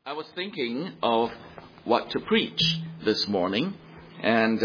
I was thinking of what to preach this morning, and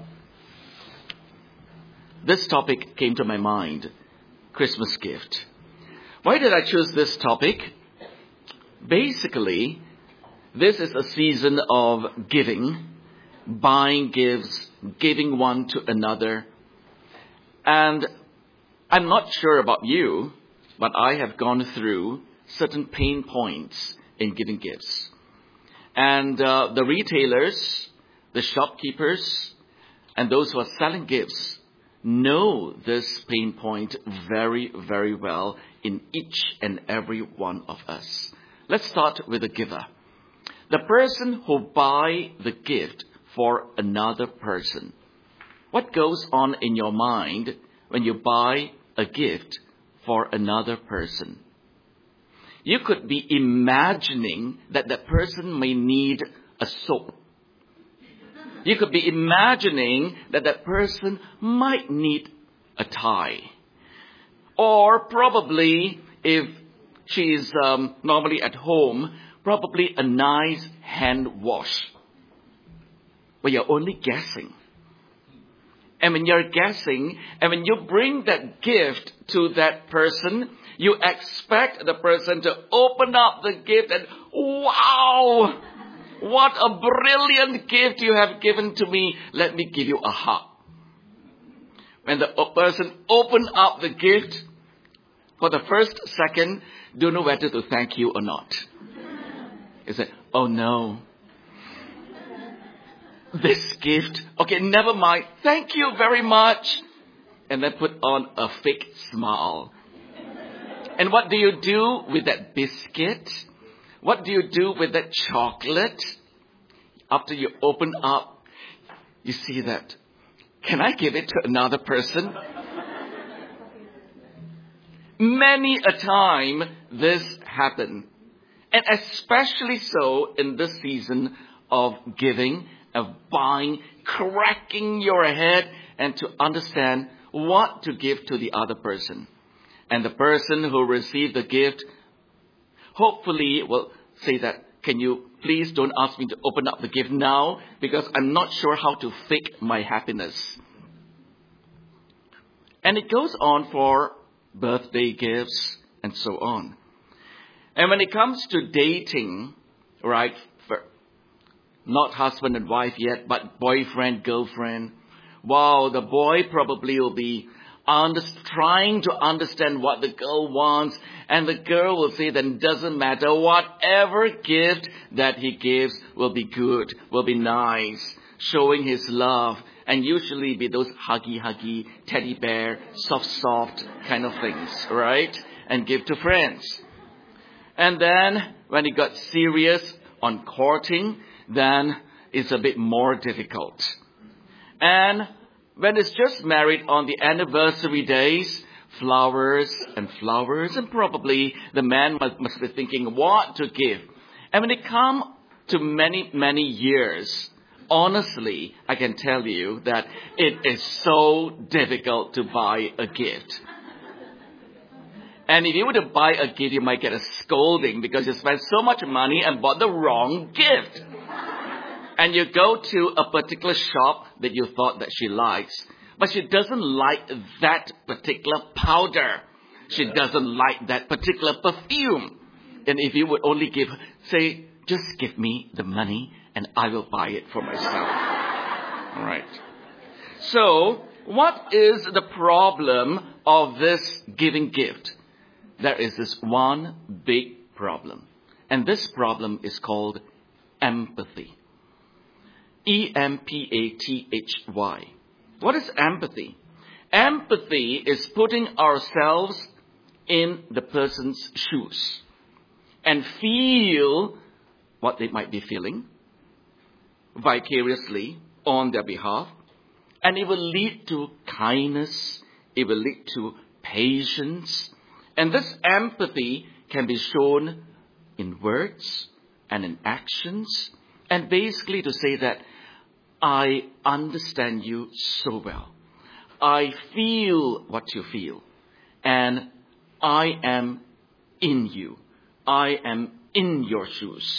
this topic came to my mind, Christmas gift. Why did I choose this topic? Basically, this is a season of giving, buying gifts, giving one to another. And I'm not sure about you, but I have gone through certain pain points in giving gifts. And the retailers, the shopkeepers, and those who are selling gifts know this pain point very, very well in each and every one of us. Let's start with the giver. The person who buys the gift for another person. What goes on in your mind when you buy a gift for another person? You could be imagining that that person may need a soap. You could be imagining that that person might need a tie. Or probably, if she is normally at home, probably a nice hand wash. But you're only guessing. And when you're guessing, and when you bring that gift to that person, you expect the person to open up the gift and, wow, what a brilliant gift you have given to me. Let me give you a hug. When the person opens up the gift, for the first second, don't know whether to thank you or not. You say, oh no. This gift, okay, never mind. Thank you very much. And then put on a fake smile. And what do you do with that biscuit? What do you do with that chocolate? After you open up, you see that. Can I give it to another person? Many a time this happens. And especially so in this season of giving, of buying, cracking your head and to understand what to give to the other person. And the person who received the gift hopefully will say that, can you please don't ask me to open up the gift now because I'm not sure how to fake my happiness. And it goes on for birthday gifts and so on. And when it comes to dating, right, not husband and wife yet, but boyfriend, girlfriend. Wow, the boy probably will be trying to understand what the girl wants. And the girl will say that it doesn't matter. Whatever gift that he gives will be good, will be nice, showing his love. And usually be those huggy, teddy bear, soft kind of things, right? And give to friends. And then when he got serious on courting, then it's a bit more difficult. And when it's just married on the anniversary days, flowers, and probably the man must be thinking what to give. And when it comes to many years, honestly, I can tell you that it is so difficult to buy a gift. And if you were to buy a gift, you might get a scolding because you spent so much money and bought the wrong gift. And you go to a particular shop that you thought that she likes, but she doesn't like that particular powder. She doesn't like that particular perfume. And if you would only say, just give me the money and I will buy it for myself. All right. So, what is the problem of this giving gift? There is this one big problem. And this problem is called empathy. E-M-P-A-T-H-Y. What is empathy? Empathy is putting ourselves in the person's shoes and feel what they might be feeling vicariously on their behalf. And it will lead to kindness. It will lead to patience. And this empathy can be shown in words and in actions. And basically to say that I understand you so well. I feel what you feel. And I am in you. I am in your shoes.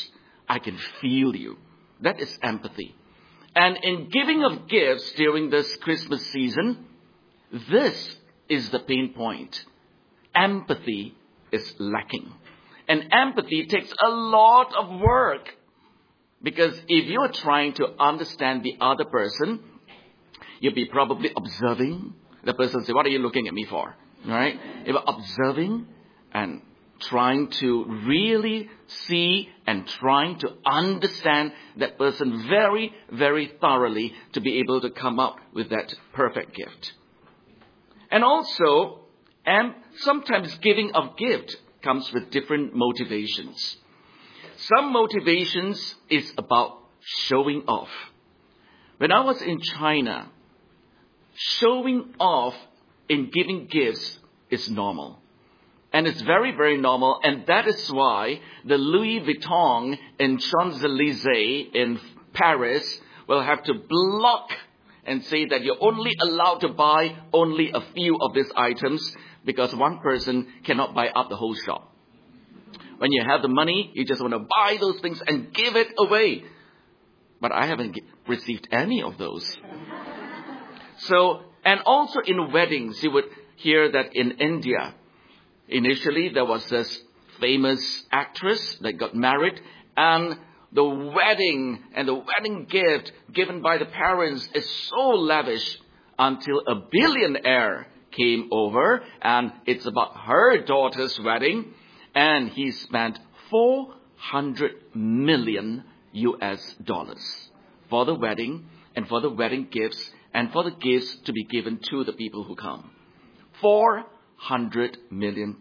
I can feel you. That is empathy. And in giving of gifts during this Christmas season, this is the pain point. Empathy is lacking. And empathy takes a lot of work. Because if you're trying to understand the other person, you'll be probably observing. The person say, what are you looking at me for? Right? You're observing and trying to really see and trying to understand that person very, very thoroughly to be able to come up with that perfect gift. And also, sometimes giving of gift comes with different motivations. Some motivations is about showing off. When I was in China, showing off in giving gifts is normal. And it's very, very normal. And that is why the Louis Vuitton in Champs-Élysées in Paris will have to block and say that you're only allowed to buy only a few of these items because one person cannot buy up the whole shop. When you have the money, you just want to buy those things and give it away. But I haven't received any of those. So, and also in weddings, you would hear that in India, initially there was this famous actress that got married, and the wedding and the wedding gift given by the parents is so lavish until a billionaire came over, and it's about her daughter's wedding, and he spent $400 million for the wedding and for the wedding gifts and for the gifts to be given to the people who come. $400 million.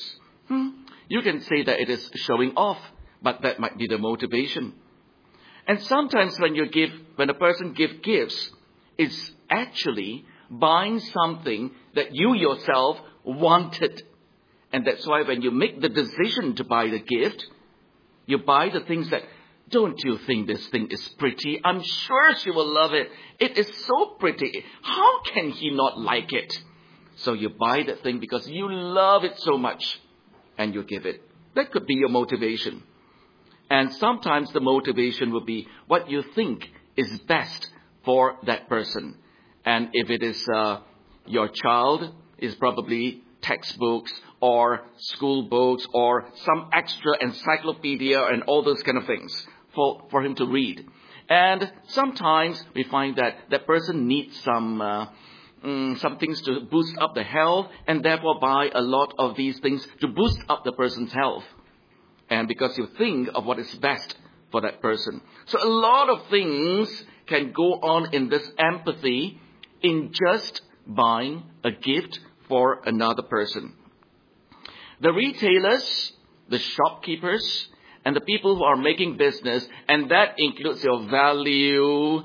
You can say that it is showing off, but that might be the motivation. And sometimes when a person gives gifts, it's actually buying something that you yourself wanted. And that's why when you make the decision to buy the gift, you buy the things that, don't you think this thing is pretty? I'm sure she will love it. It is so pretty. How can he not like it? So you buy that thing because you love it so much and you give it. That could be your motivation. And sometimes the motivation will be what you think is best for that person. And if it is your child, is probably textbooks or school books or some extra encyclopedia and all those kind of things for him to read. And sometimes we find that that person needs some things to boost up the health, and therefore buy a lot of these things to boost up the person's health. And because you think of what is best for that person. So a lot of things can go on in this empathy in just buying a gift for another person. The retailers, the shopkeepers, and the people who are making business, and that includes your value,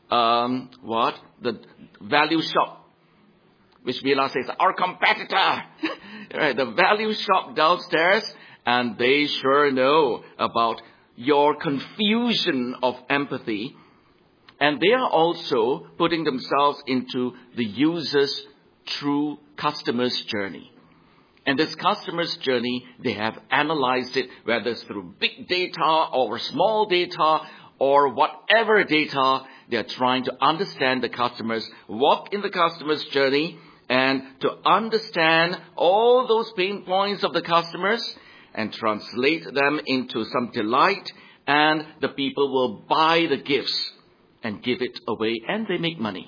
the value shop, which Mila says, our competitor, right? The value shop downstairs, and they sure know about your confusion of empathy. And they are also putting themselves into the user's true customer's journey. And this customer's journey, they have analyzed it, whether it's through big data or small data or whatever data, they are trying to understand the customers, walk in the customer's journey, and to understand all those pain points of the customers and translate them into some delight, and the people will buy the gifts and give it away, and they make money.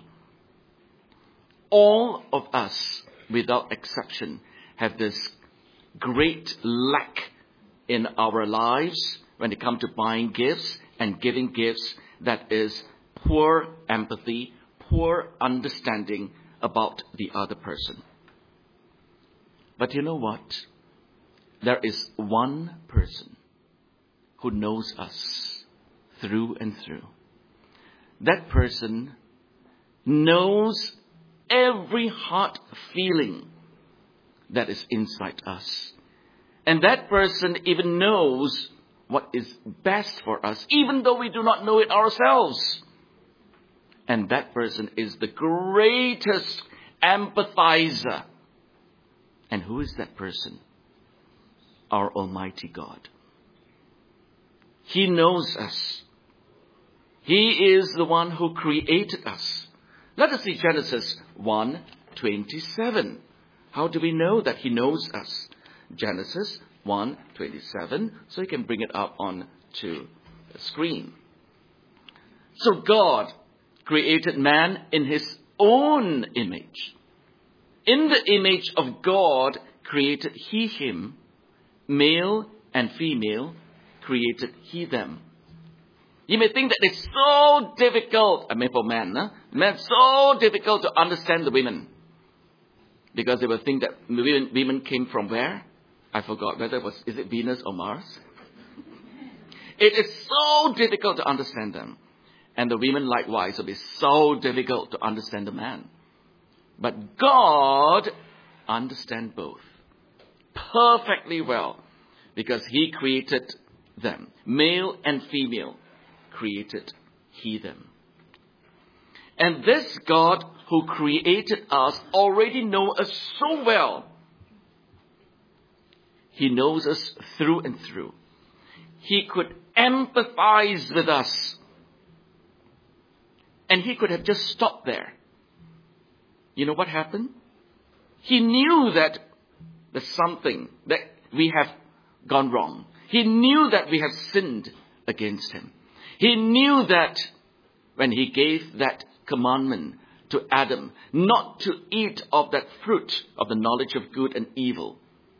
All of us, without exception, have this great lack in our lives when it comes to buying gifts and giving gifts, that is poor empathy, poor understanding about the other person. But you know what? There is one person who knows us through and through. That person knows every heart feeling that is inside us. And that person even knows what is best for us, even though we do not know it ourselves. And that person is the greatest empathizer. And who is that person? Our Almighty God. He knows us. He is the one who created us. Let us see Genesis 1:27. How do we know that he knows us? Genesis 1:27. So you can bring it up on to the screen. So God created man in his own image. In the image of God created he him. Male and female created he them. You may think that it's so difficult, for men, so difficult to understand the women. Because they will think that women came from where? I forgot whether is it Venus or Mars? It is so difficult to understand them. And the women likewise will be so difficult to understand the man. But God understands both perfectly well, because he created them. Male and female created he them. And this God who created us already knows us so well. He knows us through and through. He could empathize with us. And he could have just stopped there. You know what happened? He knew that there's something that we have gone wrong. He knew that we have sinned against him. He knew that when he gave that commandment to Adam not to eat of that fruit of the knowledge of good and evil,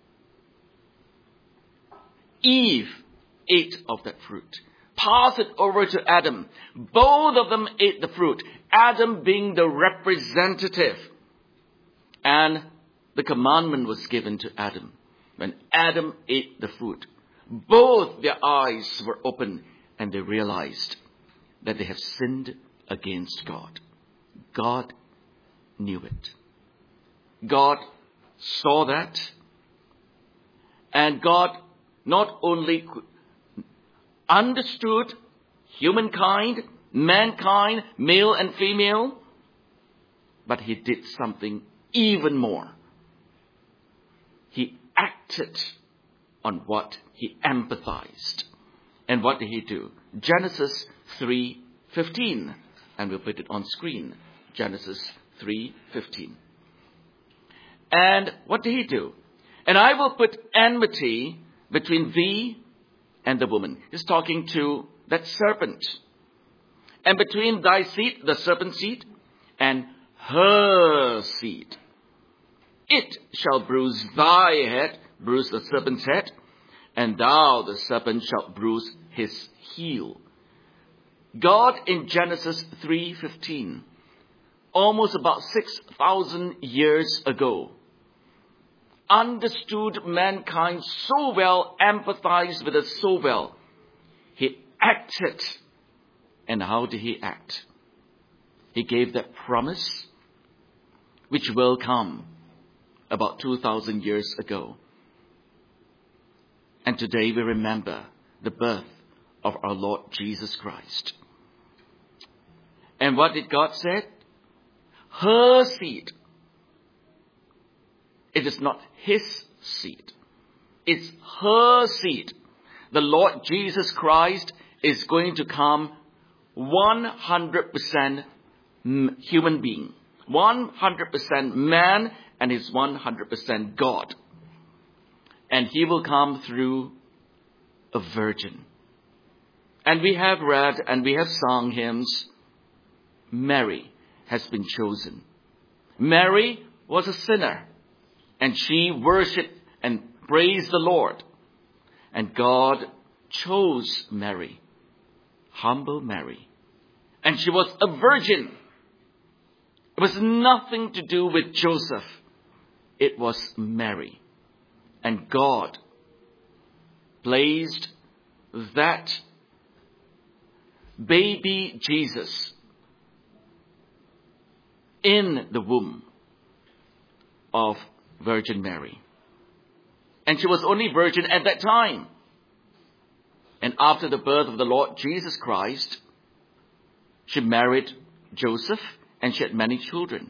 Eve ate of that fruit. Pass it over to Adam. Both of them ate the fruit. Adam being the representative. And the commandment was given to Adam. When Adam ate the fruit, both their eyes were open and they realized that they have sinned against God. God knew it. God saw that. And God not only understood humankind, mankind, male and female, but he did something even more. He acted on what he empathized. And what did he do? Genesis 3:15. And we'll put it on screen. Genesis 3:15. And what did he do? And I will put enmity between thee and the woman. He's talking to that serpent. And between thy seed, the serpent's seed, and her seed. It shall bruise thy head, bruise the serpent's head, and thou, the serpent, shalt bruise his heel. God in Genesis 3:15, almost about 6,000 years ago, understood mankind so well, empathized with us so well. He acted. And how did he act? He gave that promise, which will come about 2,000 years ago. And today we remember the birth of our Lord Jesus Christ. And what did God say? Her seed. It is not his seed. It's her seed. The Lord Jesus Christ is going to come 100% human being. 100% man, and is 100% God. And he will come through a virgin. And we have read and we have sung hymns. Mary has been chosen. Mary was a sinner. And she worshipped and praised the Lord. And God chose Mary. Humble Mary. And she was a virgin. It was nothing to do with Joseph. It was Mary. And God placed that baby Jesus in the womb of Virgin Mary. And she was only virgin at that time. And after the birth of the Lord Jesus Christ, she married Joseph and she had many children.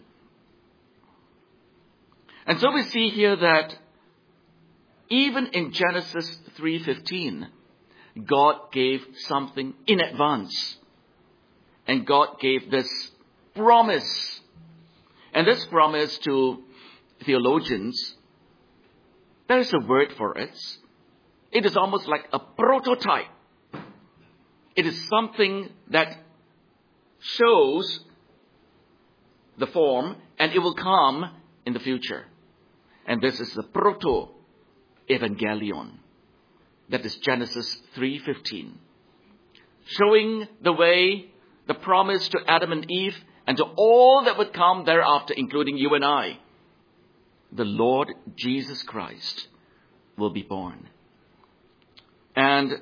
And so we see here that even in Genesis 3:15, God gave something in advance. And God gave this promise. And this promise to theologians, there is a word for it. It is almost like a prototype. It is something that shows the form, and it will come in the future. And this is the proto-evangelion. That is Genesis 3:15. Showing the way, the promise to Adam and Eve, and to all that would come thereafter, including you and I. The Lord Jesus Christ will be born. And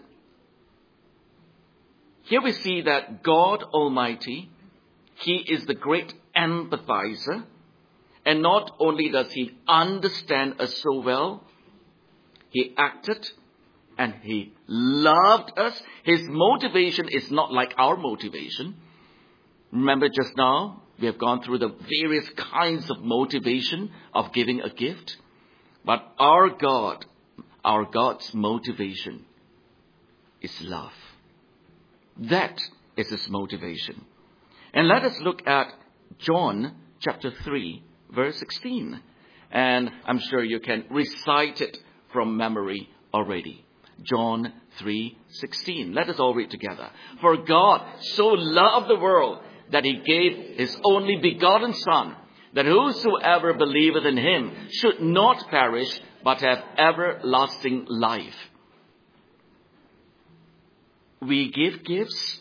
here we see that God Almighty, He is the great empathizer. And not only does He understand us so well, He acted and He loved us. His motivation is not like our motivation. Remember just now, we have gone through the various kinds of motivation of giving a gift. But our God's motivation is love. That is His motivation. And let us look at John chapter 3, verse 16. And I'm sure you can recite it from memory already. John 3:16. Let us all read together. For God so loved the world that He gave His only begotten Son, that whosoever believeth in Him should not perish, but have everlasting life. We give gifts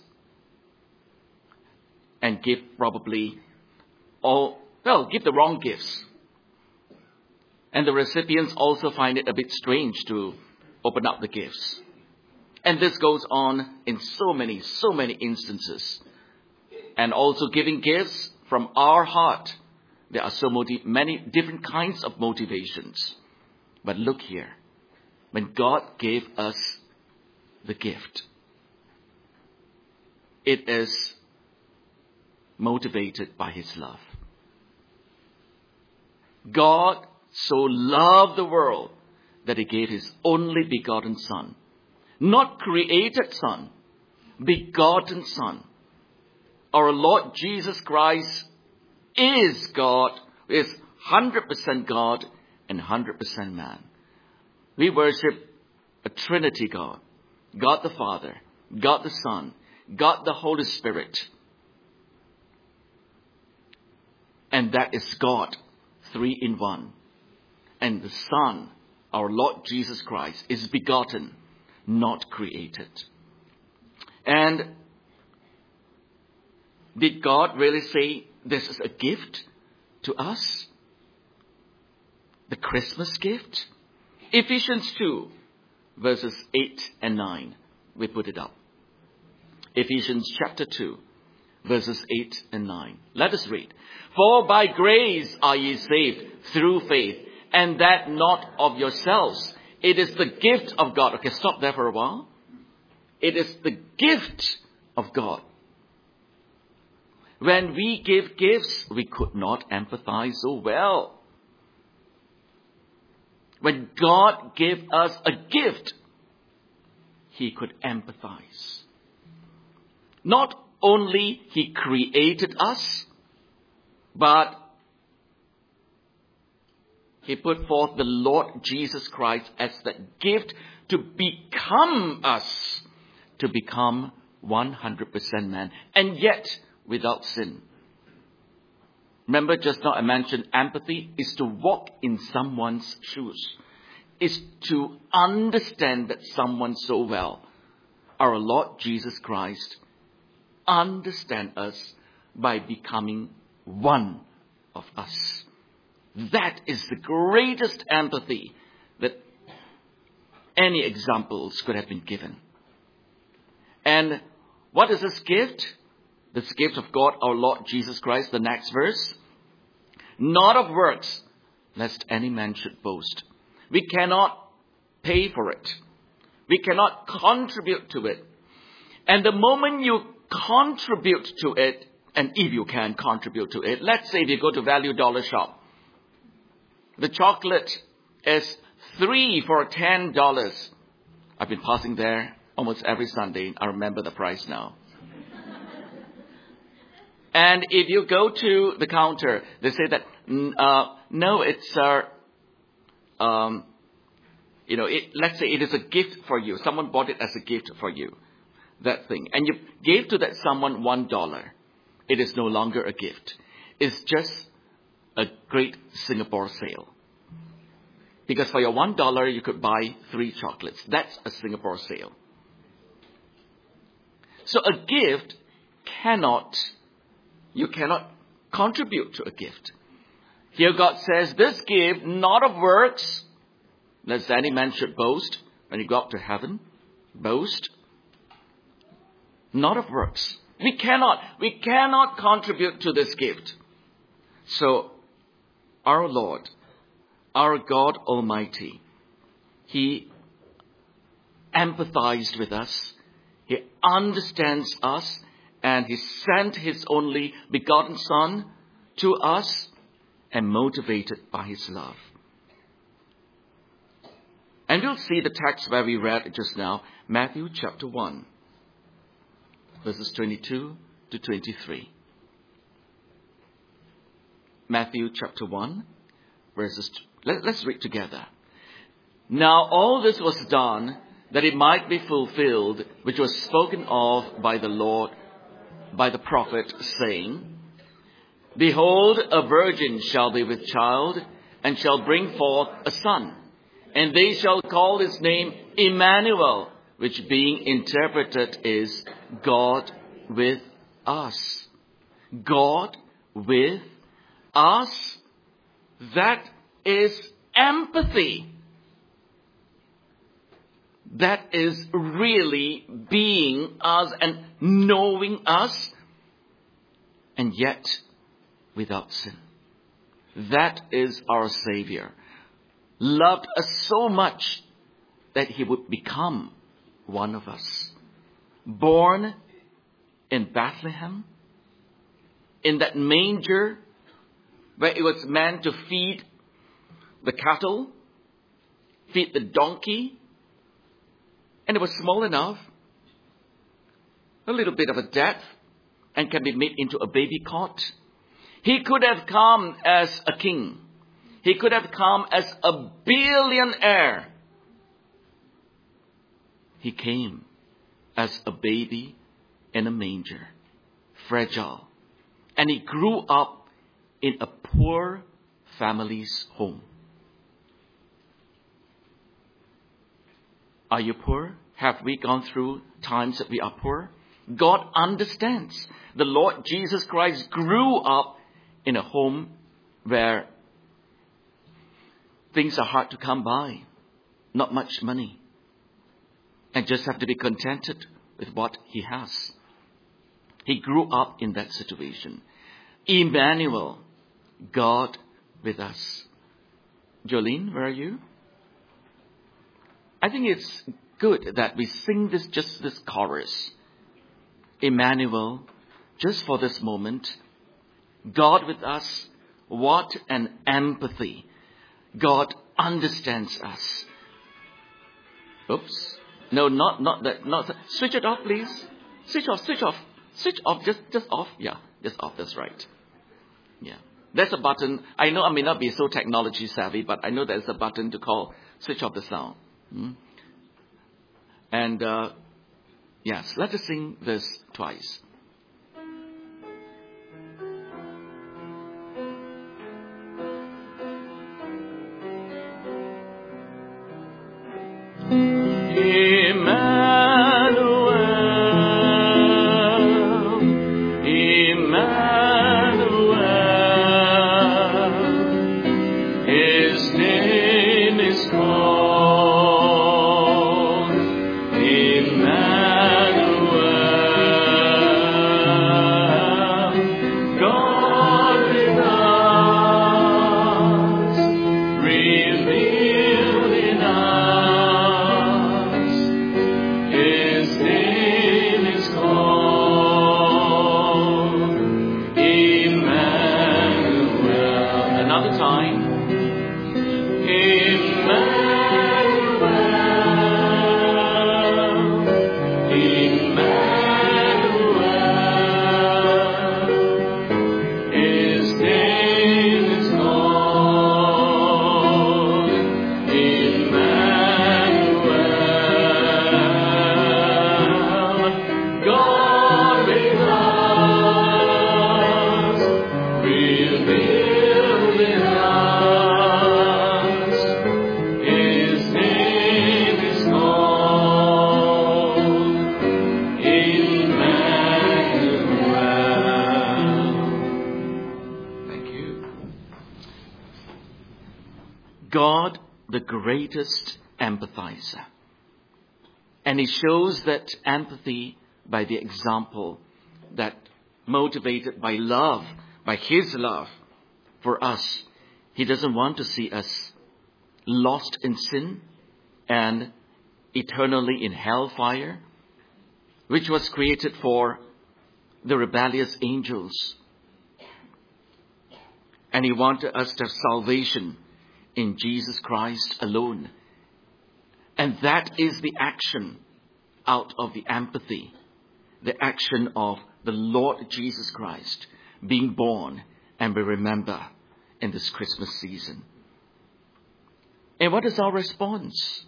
and give probably give the wrong gifts. And the recipients also find it a bit strange to open up the gifts. And this goes on in so many instances. And also giving gifts from our heart. There are many different kinds of motivations. But look here. When God gave us the gift, it is motivated by His love. God so loved the world that He gave His only begotten Son. Not created Son, begotten Son. Our Lord Jesus Christ is God, is 100% God and 100% man. We worship a Trinity God. God the Father, God the Son, God the Holy Spirit. And that is God, 3 in 1. And the Son, our Lord Jesus Christ, is begotten, not created. And did God really say this is a gift to us? The Christmas gift? Ephesians 2, verses 8 and 9. We put it up. Ephesians chapter 2, verses 8 and 9. Let us read. For by grace are ye saved through faith, and that not of yourselves. It is the gift of God. Okay, stop there for a while. It is the gift of God. When we give gifts, we could not empathize so well. When God gave us a gift, He could empathize. Not only He created us, but He put forth the Lord Jesus Christ as the gift to become us, to become 100% man, and yet without sin. Remember just now I mentioned empathy is to walk in someone's shoes, is to understand that someone so well. Our Lord Jesus Christ understands us by becoming one of us. That is the greatest empathy that any examples could have been given. And what is this gift? This gift of God, our Lord Jesus Christ, the next verse. Not of works, lest any man should boast. We cannot pay for it. We cannot contribute to it. And the moment you contribute to it, and if you can contribute to it, let's say if you go to Value Dollar Shop, the chocolate is 3 for $10. I've been passing there almost every Sunday. I remember the price now. And if you go to the counter, they say that, no, it's let's say it is a gift for you. Someone bought it as a gift for you, that thing. And you gave to that someone $1. It is no longer a gift. It's just a great Singapore sale. Because for your $1, you could buy 3 chocolates. That's a Singapore sale. So a gift you cannot contribute to a gift. Here God says, this gift, not of works, lest any man should boast when you go up to heaven. Boast. Not of works. We cannot contribute to this gift. So, our Lord, our God Almighty, He empathized with us. He understands us. And He sent His only begotten Son to us, and motivated by His love. And we'll see the text where we read just now, Matthew chapter 1, verses 22 to 23. Matthew chapter 1, let's read together. Now all this was done that it might be fulfilled, which was spoken of by the Lord, by the prophet, saying, Behold, a virgin shall be with child, and shall bring forth a son, and they shall call his name Emmanuel, which being interpreted is God with us. God with us. That is empathy. That is really being us and knowing us, and yet without sin. That is our Savior. Loved us so much that He would become one of us. Born in Bethlehem, in that manger where it was meant to feed the cattle, feed the donkey, and it was small enough, a little bit of a depth, and can be made into a baby cot. He could have come as a king. He could have come as a billionaire. He came as a baby in a manger, fragile. And He grew up in a poor family's home. Are you poor? Have we gone through times that we are poor? God understands. The Lord Jesus Christ grew up in a home where things are hard to come by. Not much money. And just have to be contented with what He has. He grew up in that situation. Emmanuel, God with us. Jolene, where are you? I think it's good that we sing this chorus. Emmanuel, just for this moment. God with us. What an empathy. God understands us. Oops. No, not that. Switch it off, please. Switch off. Just off. Yeah, just off. That's right. Yeah. There's a button. I know I may not be so technology savvy, but I know there's a button to call switch off the sound. And yes, let us sing this twice. God, the greatest empathizer. And he shows that empathy by the example that motivated by love, by his love for us. He doesn't want to see us lost in sin and eternally in hellfire, which was created for the rebellious angels. And he wanted us to have salvation in Jesus Christ alone. And that is the action out of the empathy, the action of the Lord Jesus Christ being born, and we remember in this Christmas season. And what is our response?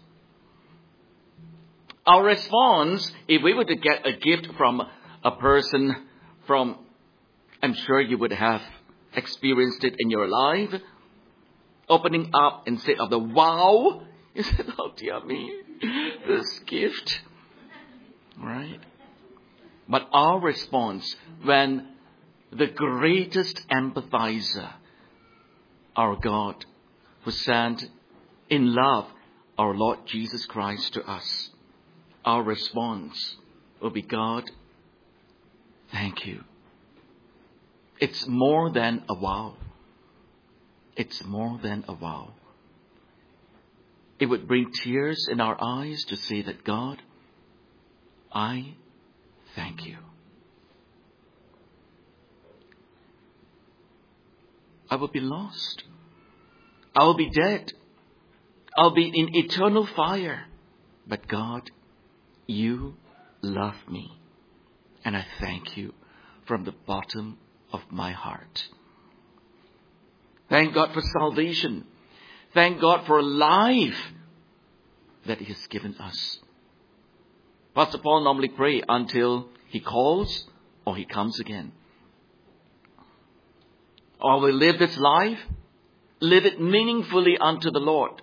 Our response, if we were to get a gift from a person I'm sure you would have experienced it in your life, opening up instead of the wow, you said, oh dear me, this gift. Right? But our response when the greatest empathizer, our God, who sent in love our Lord Jesus Christ to us, our response will be, God, thank you. It's more than a wow. It's more than a wow. It would bring tears in our eyes to say that, God, I thank you. I will be lost. I will be dead. I'll be in eternal fire. But God, you love me. And I thank you from the bottom of my heart. Thank God for salvation. Thank God for life that he has given us. Pastor Paul normally prays until he calls or he comes again. Or we live this life, live it meaningfully unto the Lord,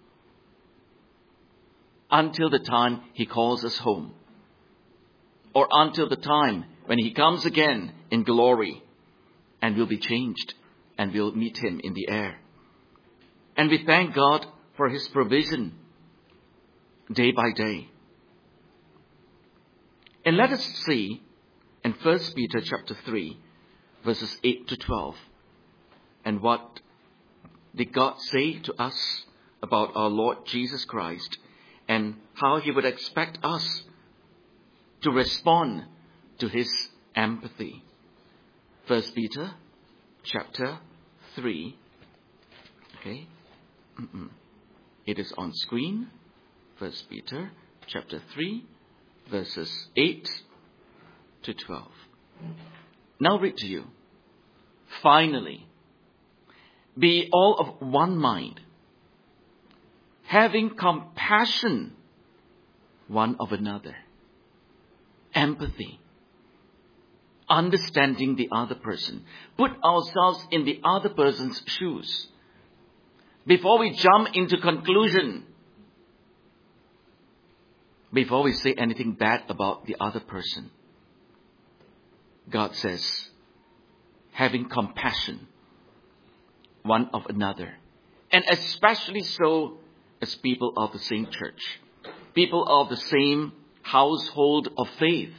until the time he calls us home, or until the time when he comes again in glory and we'll be changed and we'll meet him in the air. And we thank God for his provision day by day. And let us see in 1 Peter chapter 3, verses 8 to 12, and what did God say to us about our Lord Jesus Christ and how he would expect us to respond to his empathy. 1 Peter chapter 3. Okay. It is on screen. 1 Peter chapter 3, verses 8 to 12. Now read to you. Finally, be all of one mind, having compassion one of another. Empathy. Understanding the other person. Put ourselves in the other person's shoes. Before we jump into conclusion, before we say anything bad about the other person, God says, having compassion one of another. And especially so as people of the same church, people of the same household of faith.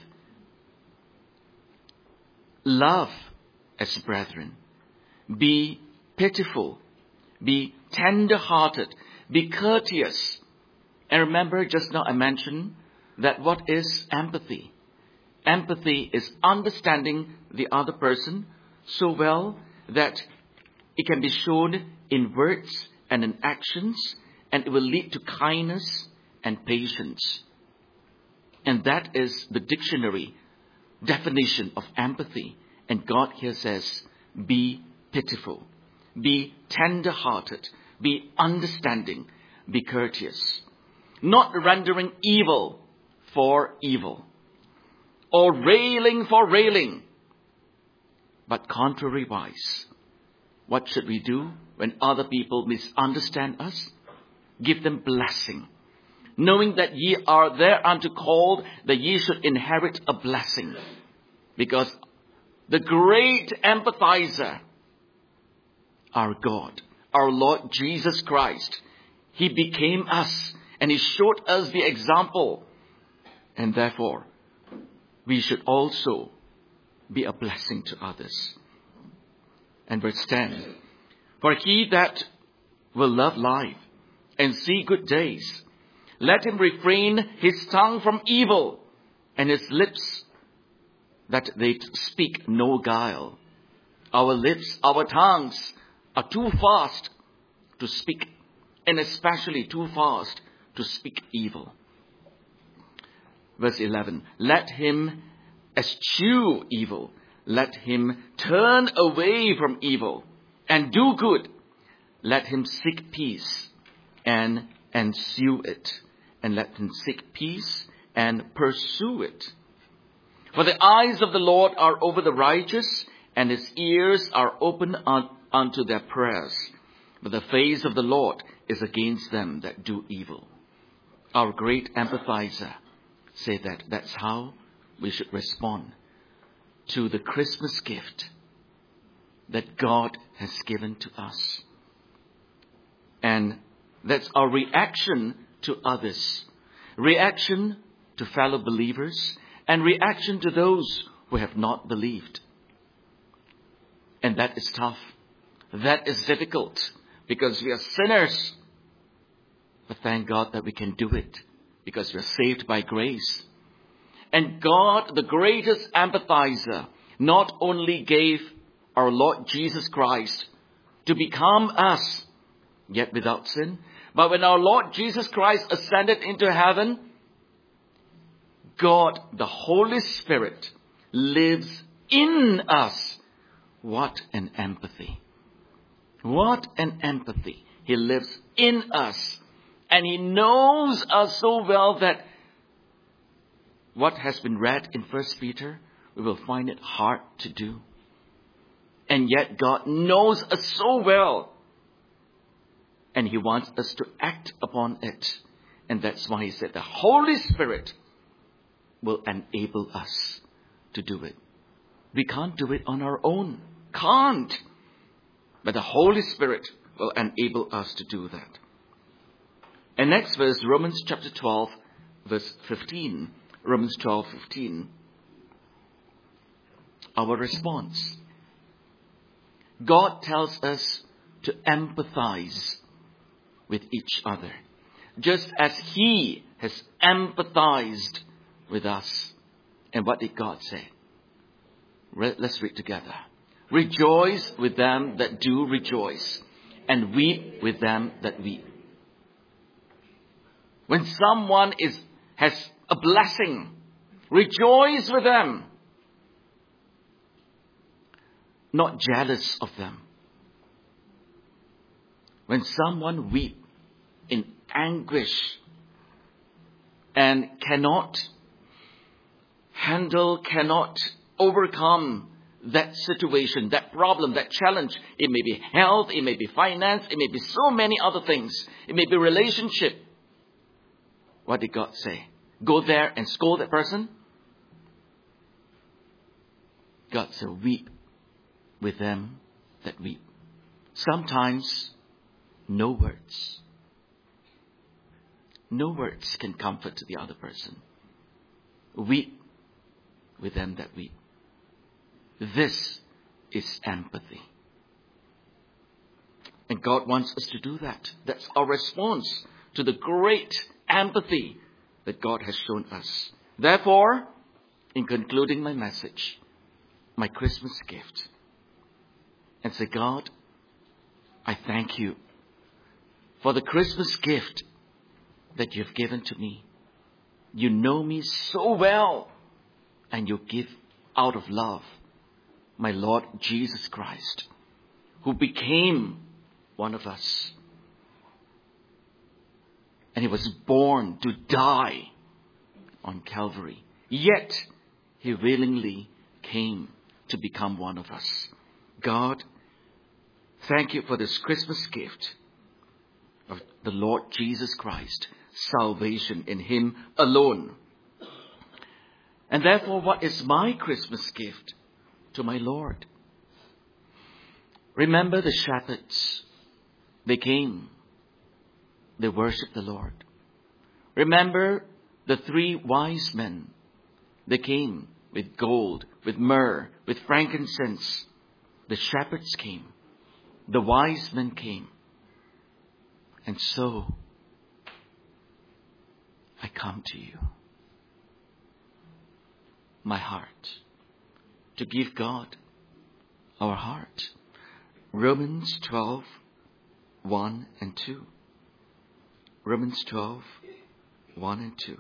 Love as brethren. Be pitiful. Be tender-hearted. Be courteous. And remember, just now I mentioned that what is empathy? Empathy is understanding the other person so well that it can be shown in words and in actions, and it will lead to kindness and patience. And that is the dictionary definition of empathy. And God here says, be pitiful, be tender-hearted, be understanding, be courteous. Not rendering evil for evil, or railing for railing, but contrariwise. What should we do when other people misunderstand us? Give them blessing, knowing that ye are thereunto called, that ye should inherit a blessing. Because the great empathizer, our God, our Lord Jesus Christ. He became us and He showed us the example. And therefore, we should also be a blessing to others. And verse 10, for he that will love life and see good days, let him refrain his tongue from evil and his lips that they speak no guile. Our lips, our tongues are too fast to speak, and especially too fast to speak evil. Verse 11, let him eschew evil. Let him turn away from evil and do good. Let him seek peace and ensue it. And let him seek peace and pursue it. For the eyes of the Lord are over the righteous, and his ears are open unto their prayers. But the face of the Lord is against them that do evil. Our great empathizer said that that's how we should respond to the Christmas gift that God has given to us. And that's our reaction to others, reaction to fellow believers, and reaction to those who have not believed. And that is tough. That is difficult because we are sinners. But thank God that we can do it because we are saved by grace. And God, the greatest empathizer, not only gave our Lord Jesus Christ to become us, yet without sin, but when our Lord Jesus Christ ascended into heaven, God, the Holy Spirit, lives in us. What an empathy. What an empathy. He lives in us. And He knows us so well that what has been read in 1 Peter, we will find it hard to do. And yet God knows us so well. And He wants us to act upon it. And that's why He said the Holy Spirit will enable us to do it. We can't do it on our own. Can't. But the Holy Spirit will enable us to do that. And next verse, Romans chapter 12, verse 15. Romans 12:15. Our response. God tells us to empathize with each other, just as He has empathized with us. And what did God say? Let's read together. Rejoice with them that do rejoice, and weep with them that weep. When someone has a blessing, rejoice with them. Not jealous of them. When someone weeps in anguish and cannot overcome that situation, that problem, that challenge. It may be health, it may be finance, it may be so many other things. It may be relationship. What did God say? Go there and scold that person? God said, weep with them that weep. Sometimes, no words. No words can comfort the other person. Weep with them that weep. This is empathy. And God wants us to do that. That's our response to the great empathy that God has shown us. Therefore, in concluding my message, my Christmas gift, and say, God, I thank you for the Christmas gift that you've given to me. You know me so well, and you give out of love my Lord Jesus Christ, who became one of us. And He was born to die on Calvary. Yet, He willingly came to become one of us. God, thank you for this Christmas gift of the Lord Jesus Christ, salvation in Him alone. And therefore, what is my Christmas gift to my Lord? Remember the shepherds They came. They worshipped the Lord. Remember the 3 wise men. They came with gold, with myrrh, with frankincense. The shepherds came. The wise men came. And so, I come to you, my heart, to give God our heart. Romans 12, 1 and 2. Romans 12, 1 and 2.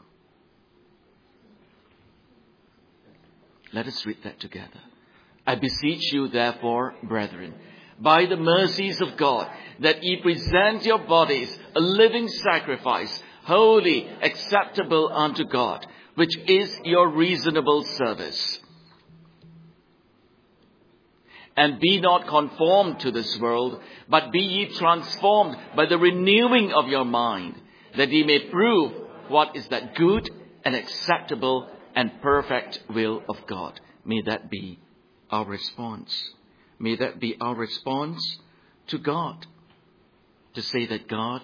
Let us read that together. I beseech you, therefore, brethren, by the mercies of God, that ye present your bodies a living sacrifice, holy, acceptable unto God, which is your reasonable service. And be not conformed to this world, but be ye transformed by the renewing of your mind, that ye may prove what is that good and acceptable and perfect will of God. May that be our response. May that be our response to God. To say that, God,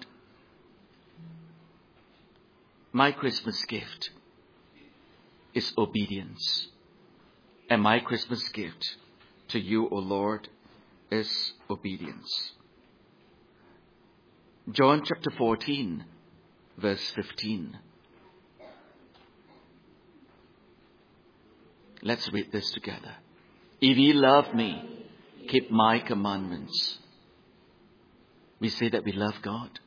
my Christmas gift is obedience. And my Christmas gift to you, O Lord, is obedience. John chapter 14, verse 15. Let's read this together. If ye love me, keep my commandments. We say that we love God.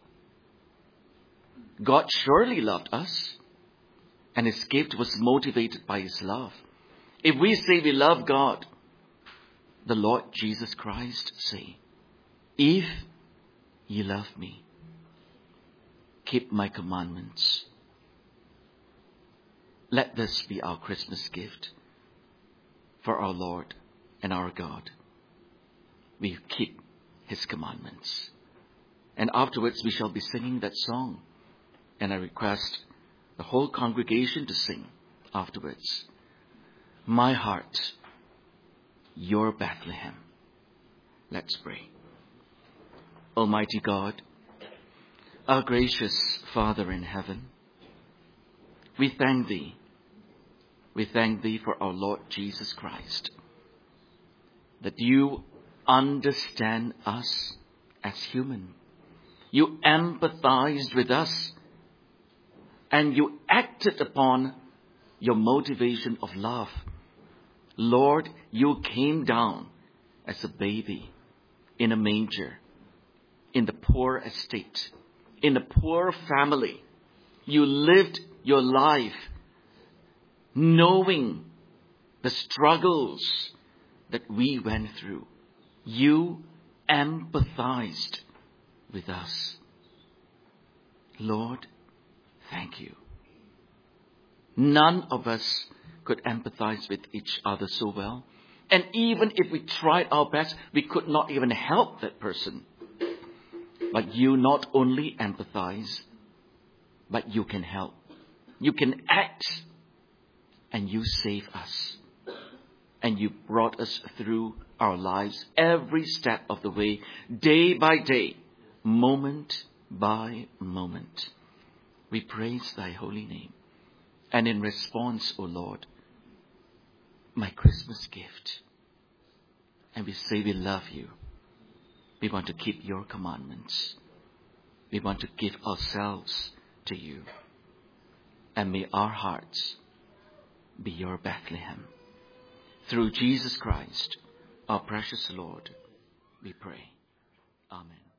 God surely loved us, and his gift was motivated by his love. If we say we love God, the Lord Jesus Christ say, if ye love me, keep my commandments. Let this be our Christmas gift for our Lord and our God. We keep his commandments. And afterwards we shall be singing that song. And I request the whole congregation to sing afterwards. My heart, your Bethlehem. Let's pray. Almighty God, our gracious Father in heaven, we thank thee. We thank thee for our Lord Jesus Christ, that you understand us as human. You empathized with us, and you acted upon your motivation of love. Lord, you came down as a baby in a manger, in the poor estate, in a poor family. You lived your life knowing the struggles that we went through. You empathized with us. Lord, thank you. None of us could empathize with each other so well. And even if we tried our best, we could not even help that person. But you not only empathize, but you can help. You can act, and you save us. And you brought us through our lives every step of the way, day by day, moment by moment. We praise thy holy name. And in response, O Lord, my Christmas gift. And we say we love you. We want to keep your commandments. We want to give ourselves to you. And may our hearts be your Bethlehem. Through Jesus Christ, our precious Lord, we pray. Amen.